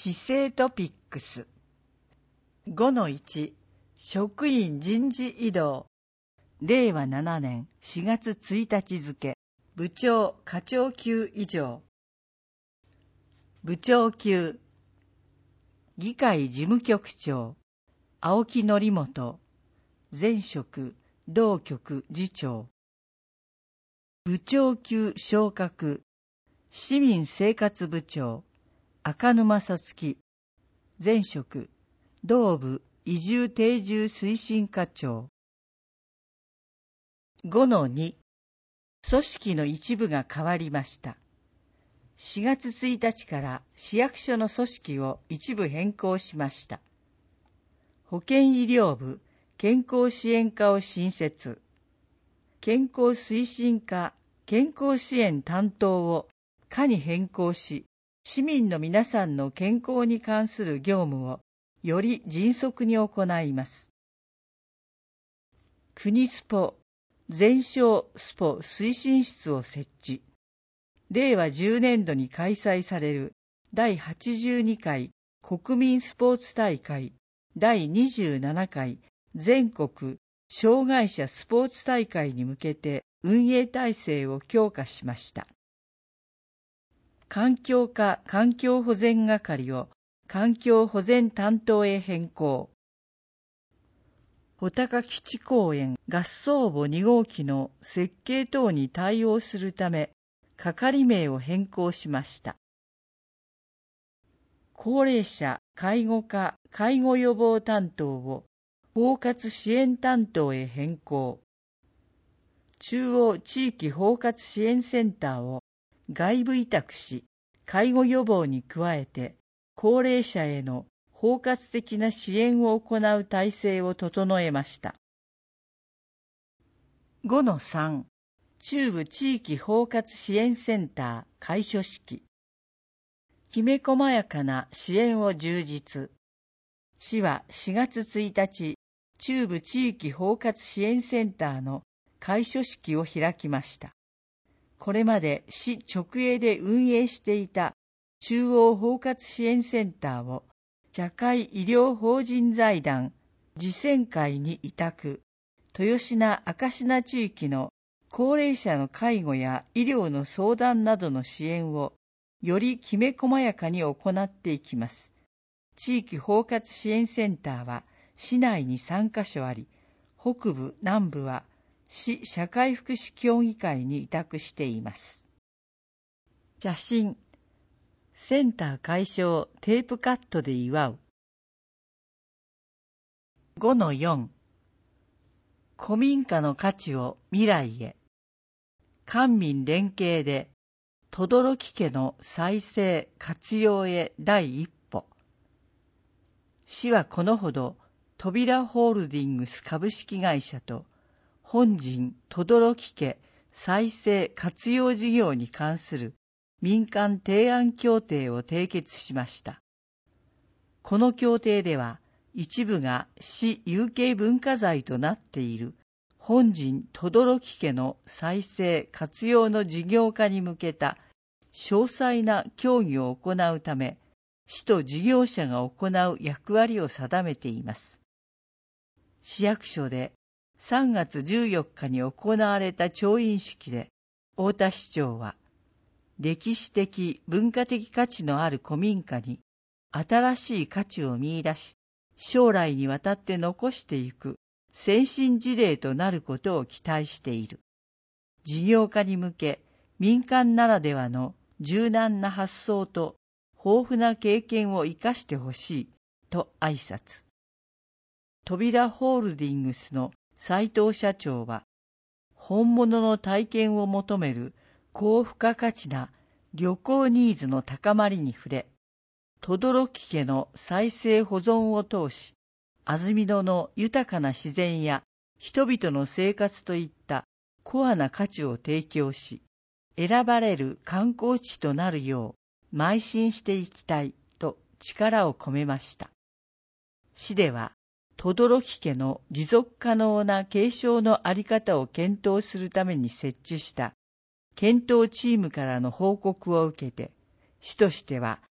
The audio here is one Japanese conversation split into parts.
市政トピックス 5-1 職員人事異動。令和7年4月1日付。部長課長級以上。部長級議会事務局長青木則元、前職同局次長。部長級昇格市民生活部長赤沼さつき、前職同部移住定住推進課長。5-2 組織の一部が変わりました。4月1日から市役所の組織を一部変更しました。保健医療部健康支援課を新設。健康推進課健康支援担当を課に変更し、市民の皆さんの健康に関する業務をより迅速に行います。国スポ全省スポ推進室を設置。令和10年度に開催される第82回国民スポーツ大会第27回全国障害者スポーツ大会に向けて運営体制を強化しました。環境課環境保全係を環境保全担当へ変更。穂高基地公園合葬墓2号機の設計等に対応するため、係名を変更しました。高齢者介護課介護予防担当を包括支援担当へ変更。中央地域包括支援センターを外部委託し、介護予防に加えて、高齢者への包括的な支援を行う体制を整えました。5-3 中部地域包括支援センター開所式。きめ細やかな支援を充実。市は4月1日、中部地域包括支援センターの開所式を開きました。これまで市直営で運営していた中央包括支援センターを社会医療法人財団自薦会に委託、豊品赤品地域の高齢者の介護や医療の相談などの支援をよりきめ細やかに行っていきます。地域包括支援センターは市内に3カ所あり、北部、南部は市社会福祉協議会に委託しています。写真。センター開所テープカットで祝う。5-4 古民家の価値を未来へ。官民連携で轟家の再生活用へ第一歩。市はこのほど扉ホールディングス株式会社と本陣轟家再生活用事業に関する民間提案協定を締結しました。この協定では、一部が市有形文化財となっている本陣轟家の再生活用の事業化に向けた詳細な協議を行うため、市と事業者が行う役割を定めています。市役所で3月14日に行われた調印式で、太田市長は、歴史的文化的価値のある古民家に新しい価値を見出し、将来にわたって残していく先進事例となることを期待している。事業化に向け、民間ならではの柔軟な発想と豊富な経験を生かしてほしいと挨拶。扉ホールディングスの斉藤社長は、本物の体験を求める高付加価値な旅行ニーズの高まりに触れ、轟家の再生保存を通し、安曇野の豊かな自然や人々の生活といったコアな価値を提供し、選ばれる観光地となるよう邁進していきたいと力を込めました。市では、轟家の持続可能な継承のあり方を検討するために設置した検討チームからの報告を受けて、市としては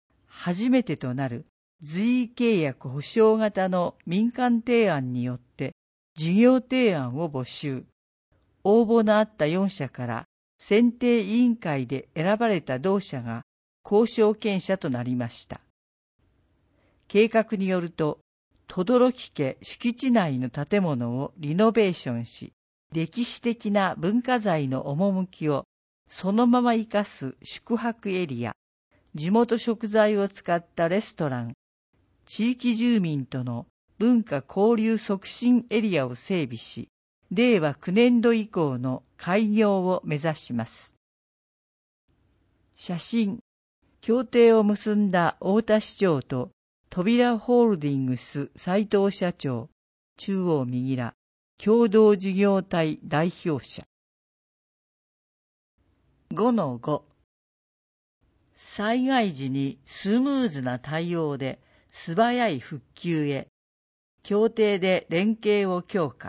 初めてとなる随意契約保証型の民間提案によって事業提案を募集。応募のあった4社から選定委員会で選ばれた同社が交渉権者となりました。計画によると、轟家敷地内の建物をリノベーションし、歴史的な文化財の趣をそのまま生かす宿泊エリア、地元食材を使ったレストラン、地域住民との文化交流促進エリアを整備し、令和9年度以降の開業を目指します。写真、協定を結んだ太田市長と扉ホールディングス斉藤社長、中央右ら、共同事業体代表者。5-5 災害時にスムーズな対応で素早い復旧へ、協定で連携を強化。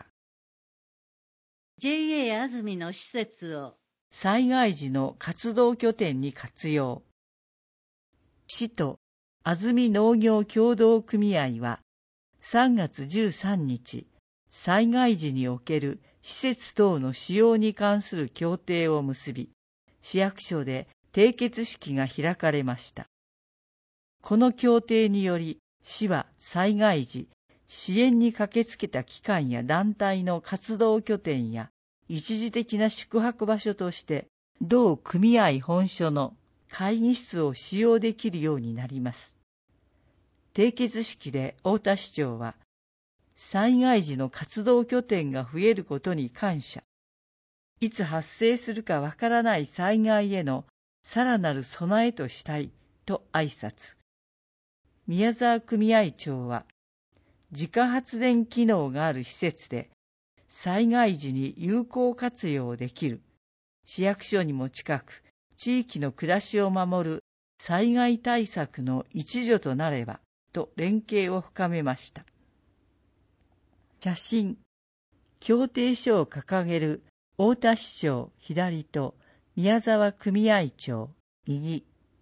JA 安住の施設を災害時の活動拠点に活用。市と安住農業協同組合は3月13日、災害時における施設等の使用に関する協定を結び、市役所で締結式が開かれました。この協定により、市は災害時、支援に駆けつけた機関や団体の活動拠点や一時的な宿泊場所として、同組合本所の会議室を使用できるようになります。締結式で太田市長は、災害時の活動拠点が増えることに感謝。いつ発生するかわからない災害へのさらなる備えとしたいと挨拶。宮沢組合長は、自家発電機能がある施設で、災害時に有効活用できる、市役所にも近く、地域の暮らしを守る災害対策の一助となれば、と連携を深めました。写真、協定書を掲げる太田市長左と宮沢組合長右。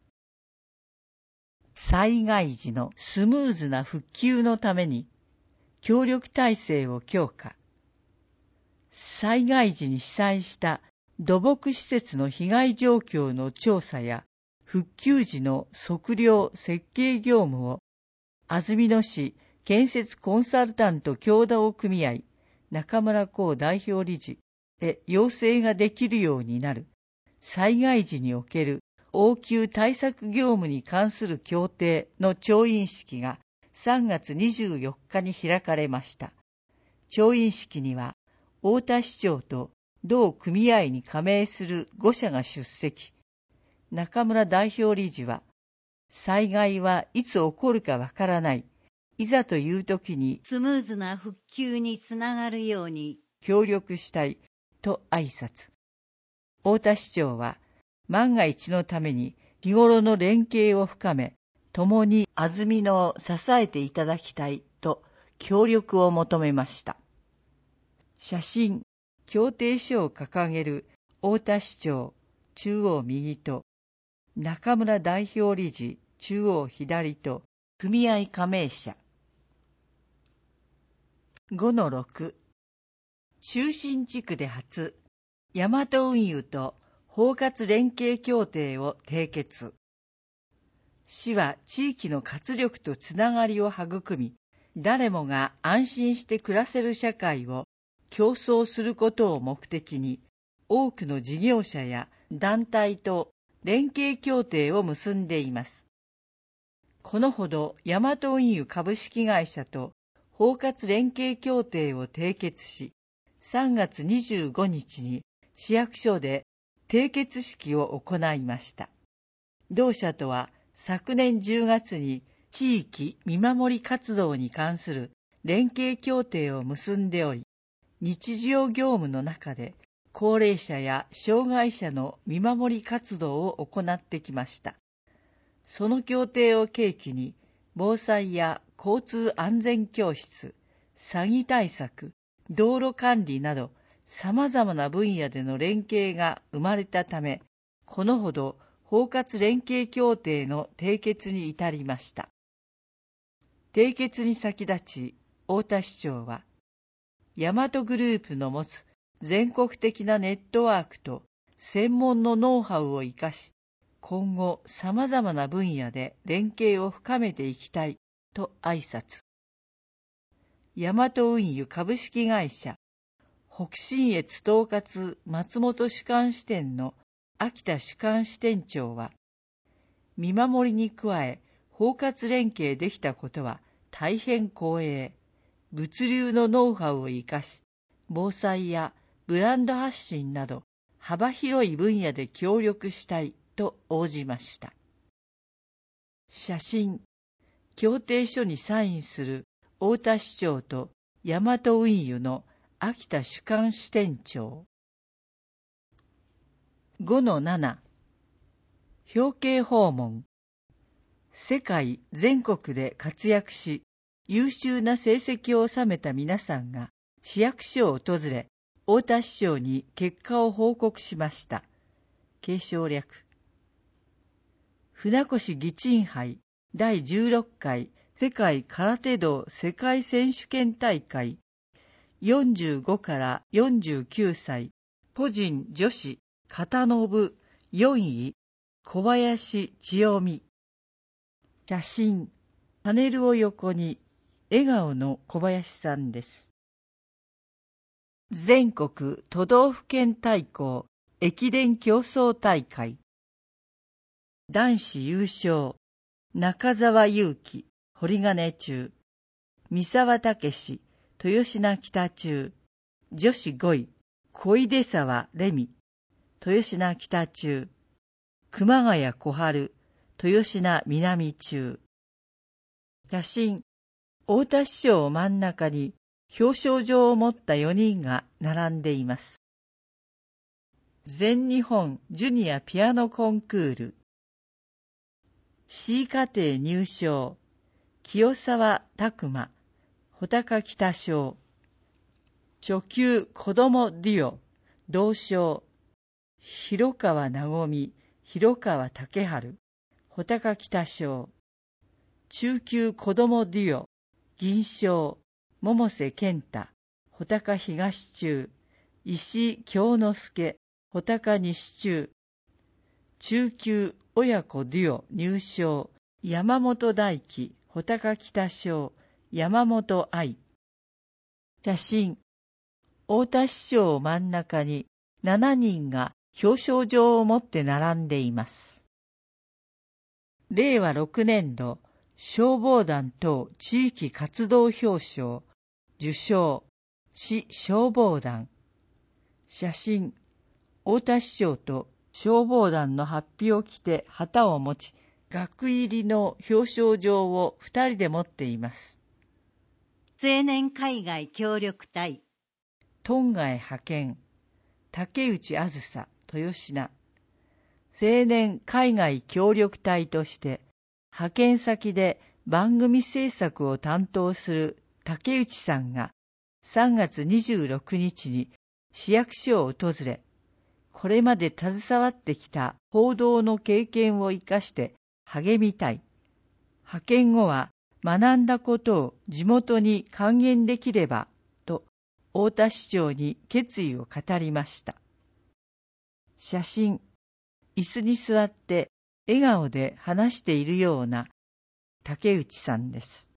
災害時のスムーズな復旧のために協力体制を強化。災害時に被災した土木施設の被害状況の調査や復旧時の測量設計業務を安曇野市建設コンサルタント協同組合中村光代表理事へ要請ができるようになる災害時における応急対策業務に関する協定の調印式が3月24日に開かれました。調印式には太田市長と同組合に加盟する5社が出席。中村代表理事は、災害はいつ起こるかわからない。いざという時にスムーズな復旧につながるように協力したいと挨拶。太田市長は、万が一のために日頃の連携を深め、共に安曇野を支えていただきたいと協力を求めました。写真、協定書を掲げる太田市長中央右と中村代表理事中央左と組合加盟者。5-6 中心地区で初、大和運輸と包括連携協定を締結。市は地域の活力とつながりを育み、誰もが安心して暮らせる社会を競争することを目的に、多くの事業者や団体と連携協定を結んでいます。このほど、大和運輸株式会社と包括連携協定を締結し、3月25日に市役所で締結式を行いました。同社とは昨年10月に地域見守り活動に関する連携協定を結んでおり、日常業務の中で高齢者や障害者の見守り活動を行ってきました。その協定を契機に、防災や交通安全教室、詐欺対策、道路管理など様々な分野での連携が生まれたため、このほど包括連携協定の締結に至りました。締結に先立ち、太田市長は、大和グループの持つ全国的なネットワークと専門のノウハウを生かし、今後様々な分野で連携を深めていきたいと挨拶。大和運輸株式会社、北信越統括松本主幹支店の秋田主幹支店長は、見守りに加え包括連携できたことは大変光栄。物流のノウハウを生かし、防災やブランド発信など幅広い分野で協力したいと応じました。写真、協定書にサインする太田市長と大和運輸の秋田主幹支店長。5-7 表敬訪問。世界全国で活躍し、優秀な成績を収めた皆さんが市役所を訪れ、太田市長に結果を報告しました。継承略。船越義珍杯第16回世界空手道世界選手権大会45から49歳個人女子片信4位小林千代美。写真、パネルを横に笑顔の小林さんです。全国都道府県対抗駅伝競争大会。男子優勝、中澤佑樹、堀金中。三沢武史、豊品北中。女子5位、小出沢レミ、豊品北中。熊谷小春、豊品南中。写真、太田市長を真ん中に表彰状を持った4人が並んでいます。全日本ジュニアピアノコンクール。C 課程入賞、清沢拓磨、穂高北賞。初級子どもデュオ、銅賞、広川和美、広川武春、穂高北賞。中級子どもデュオ、銀賞、百瀬健太、穂高東中。石井京之助、穂高西中。中級親子デュオ入賞、山本大輝、穂高北賞、山本愛。写真、太田市長を真ん中に7人が表彰状を持って並んでいます。令和6年度消防団等地域活動表彰、受賞、市消防団。写真、太田市長と消防団の法被を着て旗を持ち、額入りの表彰状を2人で持っています。 青年海外協力隊。 トンガへ派遣、竹内あずさ、豊品。青年海外協力隊として派遣先で番組制作を担当する竹内さんが3月26日に市役所を訪れ、これまで携わってきた報道の経験を生かして励みたい。派遣後は学んだことを地元に還元できればと太田市長に決意を語りました。写真、椅子に座って笑顔で話しているような竹内さんです。